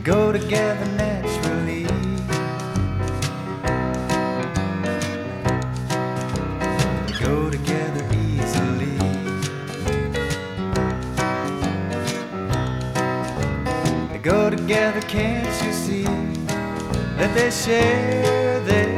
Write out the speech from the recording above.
go together naturally. They go together easily. They go together, can't you see that they share their